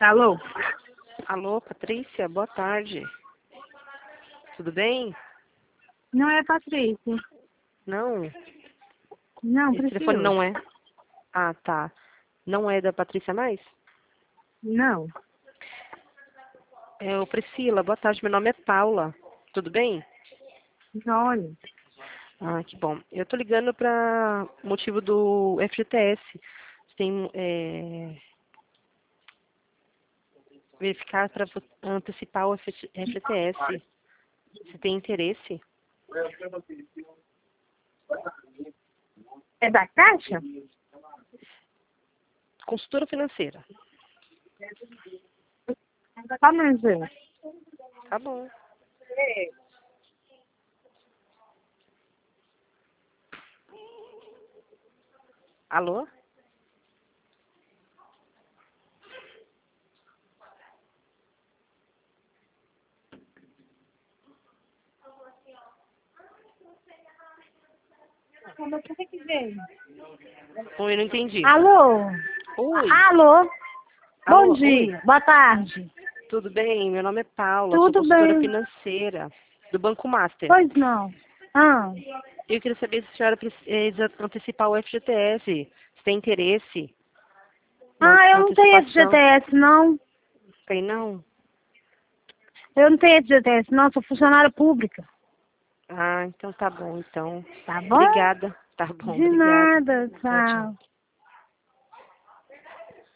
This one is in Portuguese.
Alô? Alô, Patrícia, boa tarde. Tudo bem? Não é Patrícia. Não, Não, esse telefone Priscila. não é. Ah, tá. Não é da Patrícia mais? Não. Ô, Priscila, boa tarde. Meu nome é Paula. Tudo bem? Olha. Ah, que bom. Eu tô ligando para motivo do FGTS. Você tem verificar para antecipar o FGTS. Você tem interesse? É da Caixa? Consultora financeira. Só mais ver. Tá bom. Alô? Como que veio? Oi, não entendi. Alô? Oi. Alô? Bom Alô, dia. oi. Boa tarde. Tudo bem? Meu nome é Paula, sou Tudo consultora bem? financeira do Banco Master. Pois não. Ah, Eu queria saber se a senhora precisa antecipar o FGTS. Se tem interesse na eu não tenho antecipação. FGTS, não. Tem não? Eu não tenho FGTS, não. Sou funcionária pública. Ah, então tá bom, então. Tá bom? Obrigada. Tá bom, De obrigada. nada. Tchau, tchau. Tchau.